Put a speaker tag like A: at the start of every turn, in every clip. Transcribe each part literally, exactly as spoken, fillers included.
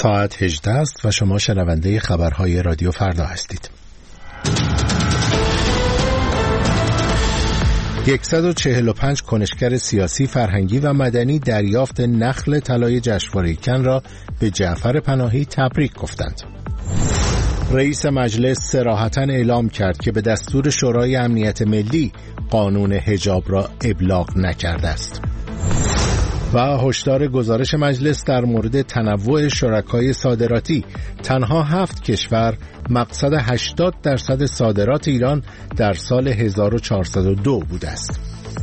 A: ساعت هجده است و شما شنونده خبرهای رادیو فردا هستید. صد و چهل و پنج کنشگر سیاسی، فرهنگی و مدنی دریافت نخل طلای جشنواره کن را به جعفر پناهی تبریک گفتند. رئیس مجلس صراحتاً اعلام کرد که به دستور شورای امنیت ملی قانون حجاب را ابلاغ نکرده است. و هشدار گزارش مجلس در مورد تنوع شرکای صادراتی، تنها هفت کشور مقصد هشتاد درصد صادرات ایران در سال هزار و چهارصد و دو بوده است.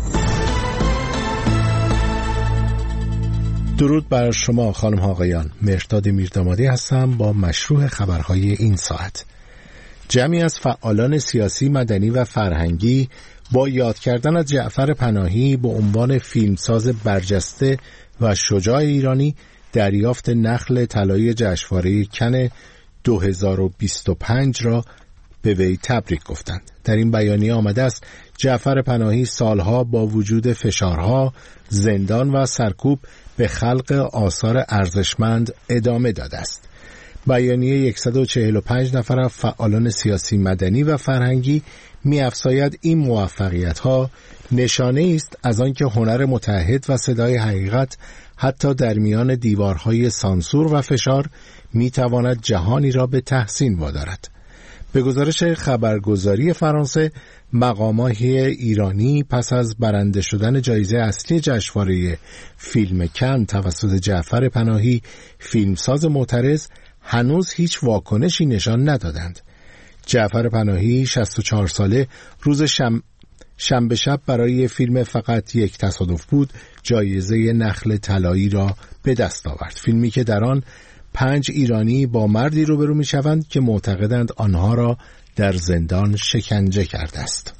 A: درود بر شما خانم ها آقایان، مهرداد میردامادی هستم با مشروع خبرهای این ساعت. جمعی از فعالان سیاسی، مدنی و فرهنگی با یاد کردن از جعفر پناهی به عنوان فیلمساز برجسته و شجاع ایرانی دریافت نخل طلایی جشنواره کن دو هزار و بیست و پنج را به وی تبریک گفتند. در این بیانیه آمده است جعفر پناهی سالها با وجود فشارها، زندان و سرکوب به خلق آثار ارزشمند ادامه داده است. بیانیه صد و چهل و پنج نفر از فعالان سیاسی، مدنی و فرهنگی می‌افزاید این موفقیت‌ها نشانه است از آنکه هنر متحد و صدای حقیقت حتی در میان دیوارهای سانسور و فشار می‌تواند جهانی را به تحسین وادارد. به گزارش خبرگزاری فرانسه، مقام‌های ایرانی پس از برنده شدن جایزه اصلی جشنواره فیلم کن توسط جعفر پناهی، فیلمساز معترض، هنوز هیچ واکنشی نشان ندادند. جعفر پناهی شصت و چهار ساله روز شم... شنبه شب برای فیلم فقط یک تصادف بود جایزه نخل طلایی را به دست آورد. فیلمی که در آن پنج ایرانی با مردی روبرو می شوند که معتقدند آنها را در زندان شکنجه کرده است.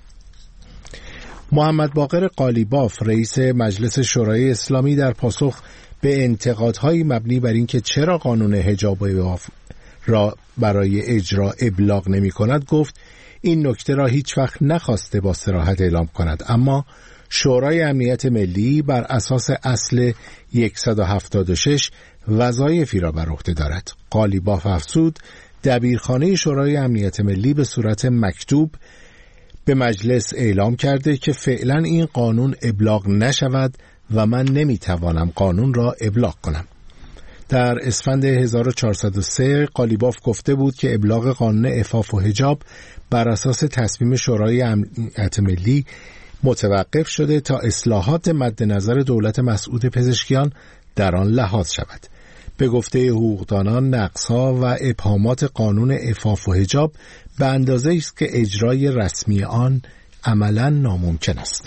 A: محمد باقر قالیباف، رئیس مجلس شورای اسلامی، در پاسخ به انتقادهای مبنی بر اینکه چرا قانون حجاب را برای اجرا ابلاغ نمی کند گفت این نکته را هیچ وقت نخواسته با صراحت اعلام کند، اما شورای امنیت ملی بر اساس اصل صد و هفتاد و شش وظایفی را بر عهده دارد. قالیباف افزود دبیرخانه شورای امنیت ملی به صورت مکتوب به مجلس اعلام کرده که فعلا این قانون ابلاغ نشود و من نمیتوانم قانون را ابلاغ کنم. در اسفند هزار و چهارصد و سه قالیباف گفته بود که ابلاغ قانون عفاف و حجاب بر اساس تصمیم شورای امنیت ملی متوقف شده تا اصلاحات مد نظر دولت مسعود پزشکیان در آن لحاظ شود. به گفته حقوقدانان نقص‌ها و ابهامات قانون عفاف و حجاب به اندازه‌ای است که اجرای رسمی آن عملاً ناممکن است.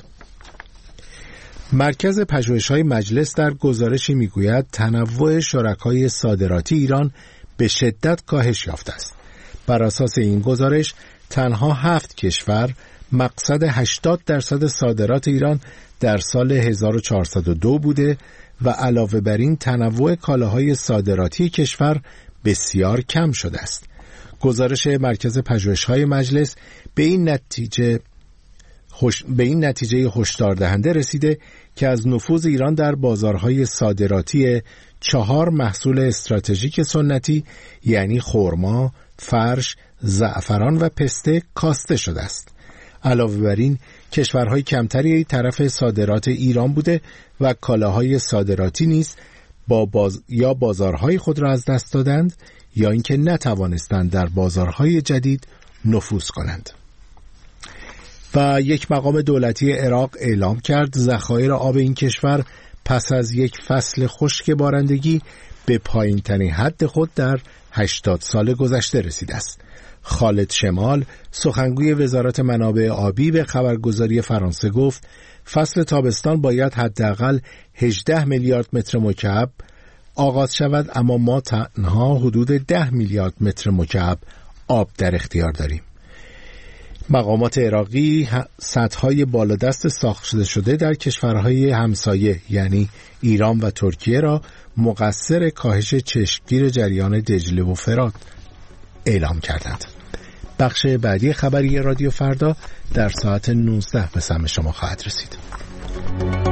A: مرکز پژوهش‌های مجلس در گزارشی می‌گوید تنوع شرکای صادراتی ایران به شدت کاهش یافته است. بر اساس این گزارش تنها هفت کشور مقصد هشتاد درصد صادرات ایران در سال هزار و چهارصد و دو بوده و علاوه بر این تنوع کالاهای صادراتی کشور بسیار کم شده است. گزارش مرکز پژوهش‌های مجلس به این نتیجه خوش... به این نتیجه هشدار دهنده رسیده که از نفوذ ایران در بازارهای صادراتی چهار محصول استراتژیک سنتی یعنی خرما، فرش، زعفران و پسته کاسته شده است. علاوه بر این کشورهای کمتری طرف صادرات ایران بوده و کالاهای صادراتی نیز با باز... یا بازارهای خود را از دست دادند یا اینکه نتوانستند در بازارهای جدید نفوذ کنند. و یک مقام دولتی عراق اعلام کرد ذخایر آب این کشور پس از یک فصل خشک بارندگی به پایین ترین حد خود در هشتاد سال گذشته رسیده است. خالد شمال، سخنگوی وزارت منابع آبی، به خبرگزاری فرانسه گفت فصل تابستان باید حداقل هجده میلیارد متر مکعب آغاز شود، اما ما تنها حدود ده میلیارد متر مکعب آب در اختیار داریم. مقامات عراقی سدهای بالادست ساخته شده در کشورهای همسایه یعنی ایران و ترکیه را مقصر کاهش چشمگیر جریان دجله و فرات اعلام کردند. بخش بعدی خبری رادیو فردا در ساعت نوزده به سمع شما خواهد رسید.